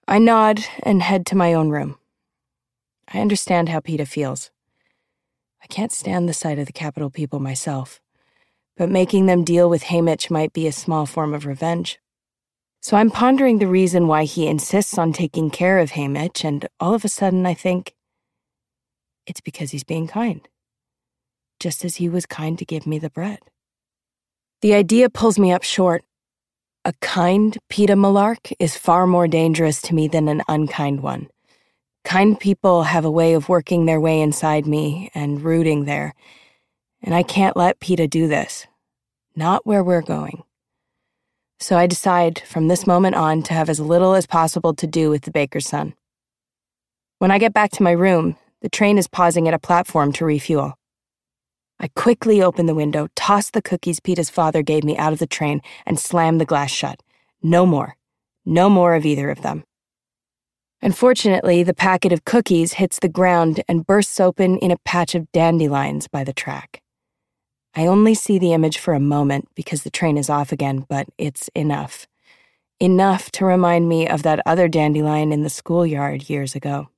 I nod and head to my own room. I understand how Peeta feels. I can't stand the sight of the Capitol people myself, but making them deal with Haymitch might be a small form of revenge. So I'm pondering the reason why he insists on taking care of Haymitch, and all of a sudden I think, it's because he's being kind, just as he was kind to give me the bread. The idea pulls me up short. A kind Peeta Mellark is far more dangerous to me than an unkind one. Kind people have a way of working their way inside me and rooting there, and I can't let Peeta do this. Not where we're going. So I decide from this moment on to have as little as possible to do with the baker's son. When I get back to my room, the train is pausing at a platform to refuel. I quickly open the window, toss the cookies Peeta's father gave me out of the train, and slam the glass shut. No more. No more of either of them. Unfortunately, the packet of cookies hits the ground and bursts open in a patch of dandelions by the track. I only see the image for a moment because the train is off again, but it's enough. Enough to remind me of that other dandelion in the schoolyard years ago.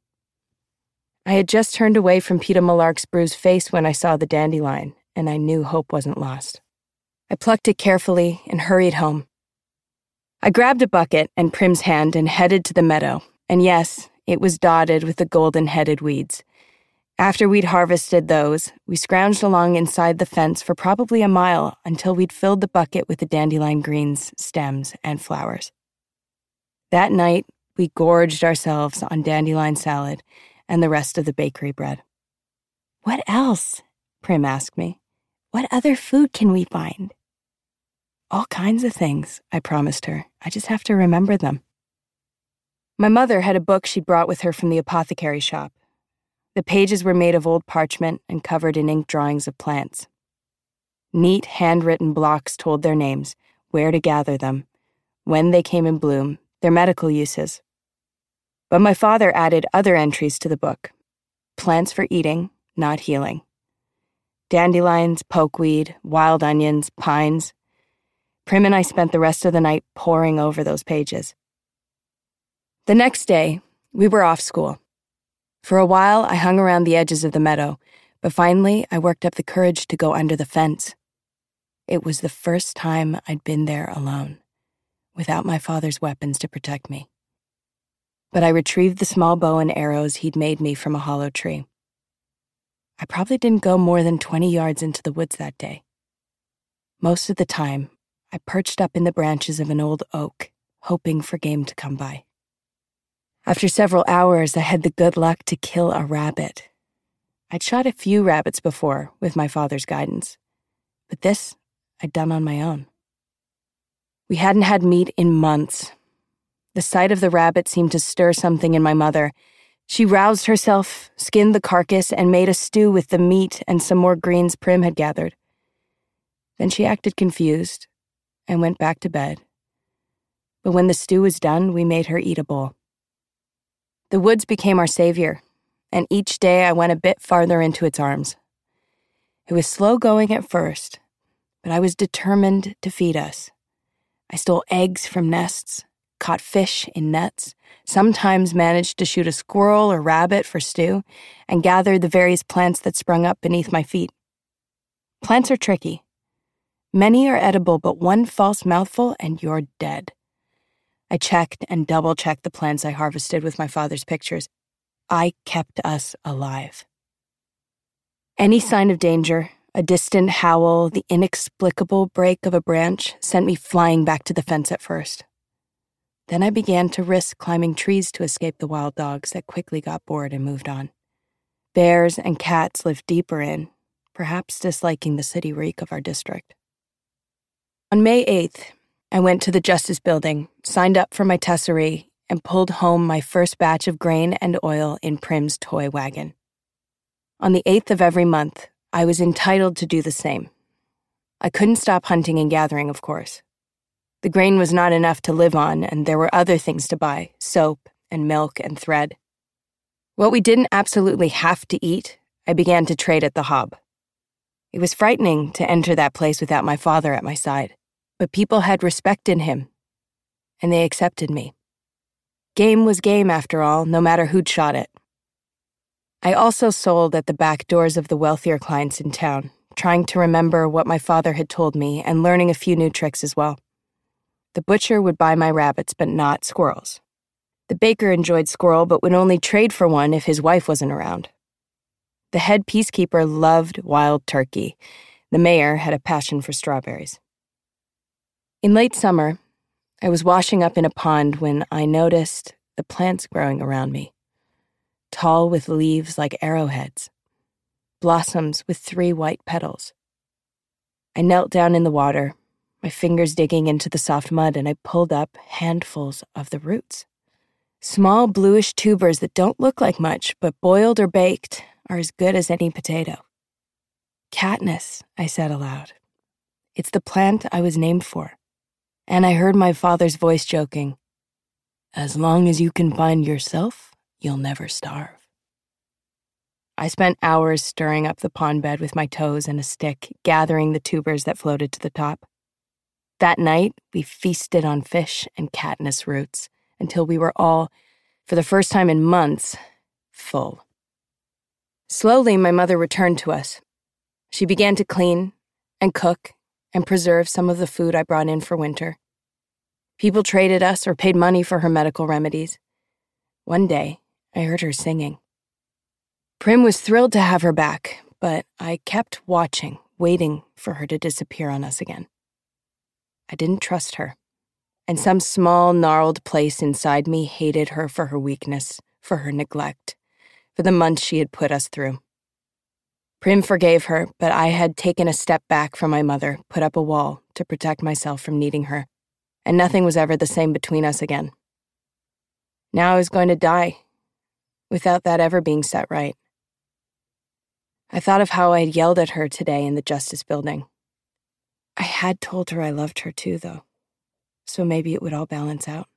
I had just turned away from Peeta Mellark's bruised face when I saw the dandelion, and I knew hope wasn't lost. I plucked it carefully and hurried home. I grabbed a bucket and Prim's hand and headed to the meadow, and yes, it was dotted with the golden-headed weeds. After we'd harvested those, we scrounged along inside the fence for probably a mile until we'd filled the bucket with the dandelion greens, stems, and flowers. That night, we gorged ourselves on dandelion salad and the rest of the bakery bread. "What else?" Prim asked me. "What other food can we find?" "All kinds of things," I promised her. "I just have to remember them." My mother had a book she'd brought with her from the apothecary shop. The pages were made of old parchment and covered in ink drawings of plants. Neat handwritten blocks told their names, where to gather them, when they came in bloom, their medical uses. But my father added other entries to the book. Plants for eating, not healing. Dandelions, pokeweed, wild onions, pines. Prim and I spent the rest of the night poring over those pages. The next day, we were off school. For a while, I hung around the edges of the meadow, but finally I worked up the courage to go under the fence. It was the first time I'd been there alone, without my father's weapons to protect me. But I retrieved the small bow and arrows he'd made me from a hollow tree. I probably didn't go more than 20 yards into the woods that day. Most of the time, I perched up in the branches of an old oak, hoping for game to come by. After several hours, I had the good luck to kill a rabbit. I'd shot a few rabbits before, with my father's guidance, but this I'd done on my own. We hadn't had meat in months. The sight of the rabbit seemed to stir something in my mother. She roused herself, skinned the carcass, and made a stew with the meat and some more greens Prim had gathered. Then she acted confused and went back to bed. But when the stew was done, we made her eat a bowl. The woods became our savior, and each day I went a bit farther into its arms. It was slow going at first, but I was determined to feed us. I stole eggs from nests, caught fish in nets, sometimes managed to shoot a squirrel or rabbit for stew, and gathered the various plants that sprung up beneath my feet. Plants are tricky. Many are edible, but one false mouthful and you're dead. I checked and double-checked the plants I harvested with my father's pictures. I kept us alive. Any sign of danger, a distant howl, the inexplicable break of a branch, sent me flying back to the fence at first. Then I began to risk climbing trees to escape the wild dogs that quickly got bored and moved on. Bears and cats lived deeper in, perhaps disliking the city reek of our district. On May 8th, I went to the Justice Building, signed up for my tesserie, and pulled home my first batch of grain and oil in Prim's toy wagon. On the 8th of every month, I was entitled to do the same. I couldn't stop hunting and gathering, of course. The grain was not enough to live on, and there were other things to buy, soap and milk and thread. What we didn't absolutely have to eat, I began to trade at the Hob. It was frightening to enter that place without my father at my side, but people had respect in him, and they accepted me. Game was game, after all, no matter who'd shot it. I also sold at the back doors of the wealthier clients in town, trying to remember what my father had told me and learning a few new tricks as well. The butcher would buy my rabbits, but not squirrels. The baker enjoyed squirrel, but would only trade for one if his wife wasn't around. The head peacekeeper loved wild turkey. The mayor had a passion for strawberries. In late summer, I was washing up in a pond when I noticed the plants growing around me, tall with leaves like arrowheads, blossoms with 3 white petals. I knelt down in the water, my fingers digging into the soft mud, and I pulled up handfuls of the roots. Small bluish tubers that don't look like much, but boiled or baked are as good as any potato. Katniss, I said aloud. It's the plant I was named for. And I heard my father's voice joking, "As long as you can find yourself, you'll never starve." I spent hours stirring up the pond bed with my toes and a stick, gathering the tubers that floated to the top. That night, we feasted on fish and Katniss roots until we were all, for the first time in months, full. Slowly, my mother returned to us. She began to clean and cook and preserve some of the food I brought in for winter. People traded us or paid money for her medical remedies. One day, I heard her singing. Prim was thrilled to have her back, but I kept watching, waiting for her to disappear on us again. I didn't trust her, and some small, gnarled place inside me hated her for her weakness, for her neglect, for the months she had put us through. Prim forgave her, but I had taken a step back from my mother, put up a wall to protect myself from needing her, and nothing was ever the same between us again. Now I was going to die, without that ever being set right. I thought of how I had yelled at her today in the Justice Building. I had told her I loved her too, though, so maybe it would all balance out.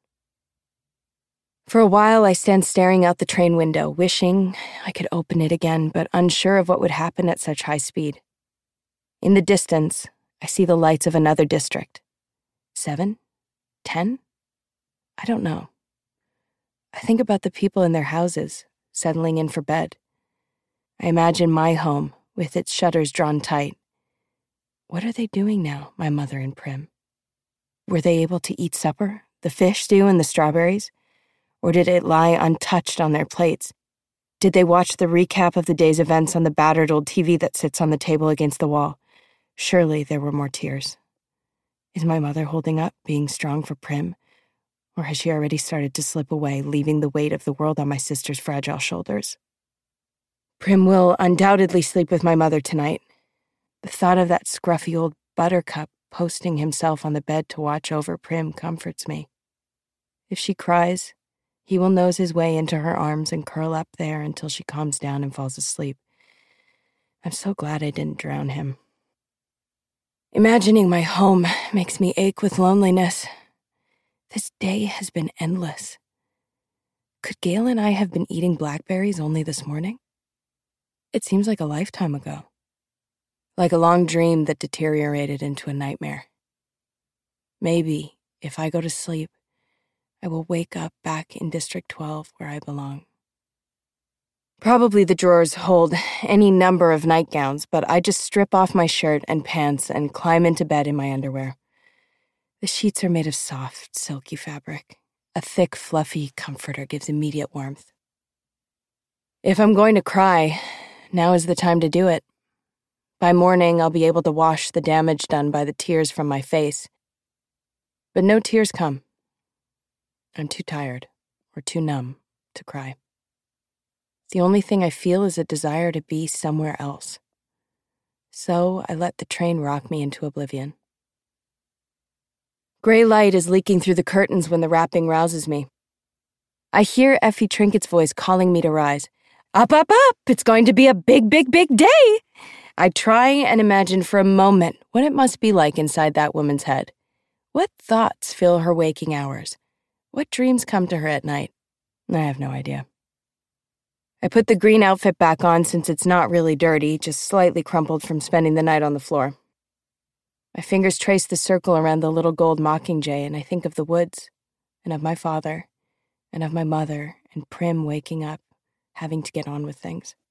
For a while, I stand staring out the train window, wishing I could open it again, but unsure of what would happen at such high speed. In the distance, I see the lights of another district. 7? 10? I don't know. I think about the people in their houses, settling in for bed. I imagine my home, with its shutters drawn tight. What are they doing now, my mother and Prim? Were they able to eat supper, the fish stew and the strawberries? Or did it lie untouched on their plates? Did they watch the recap of the day's events on the battered old TV that sits on the table against the wall? Surely there were more tears. Is my mother holding up, being strong for Prim? Or has she already started to slip away, leaving the weight of the world on my sister's fragile shoulders? Prim will undoubtedly sleep with my mother tonight. The thought of that scruffy old buttercup posting himself on the bed to watch over Prim comforts me. If she cries, he will nose his way into her arms and curl up there until she calms down and falls asleep. I'm so glad I didn't drown him. Imagining my home makes me ache with loneliness. This day has been endless. Could Gail and I have been eating blackberries only this morning? It seems like a lifetime ago. Like a long dream that deteriorated into a nightmare. Maybe, if I go to sleep, I will wake up back in District 12 where I belong. Probably the drawers hold any number of nightgowns, but I just strip off my shirt and pants and climb into bed in my underwear. The sheets are made of soft, silky fabric. A thick, fluffy comforter gives immediate warmth. If I'm going to cry, now is the time to do it. By morning, I'll be able to wash the damage done by the tears from my face. But no tears come. I'm too tired or too numb to cry. The only thing I feel is a desire to be somewhere else. So I let the train rock me into oblivion. Gray light is leaking through the curtains when the rapping rouses me. I hear Effie Trinket's voice calling me to rise. Up, up, up! It's going to be a big, big, big day! I try and imagine for a moment what it must be like inside that woman's head. What thoughts fill her waking hours? What dreams come to her at night? I have no idea. I put the green outfit back on since it's not really dirty, just slightly crumpled from spending the night on the floor. My fingers trace the circle around the little gold mockingjay, and I think of the woods, and of my father, and of my mother and Prim waking up, having to get on with things.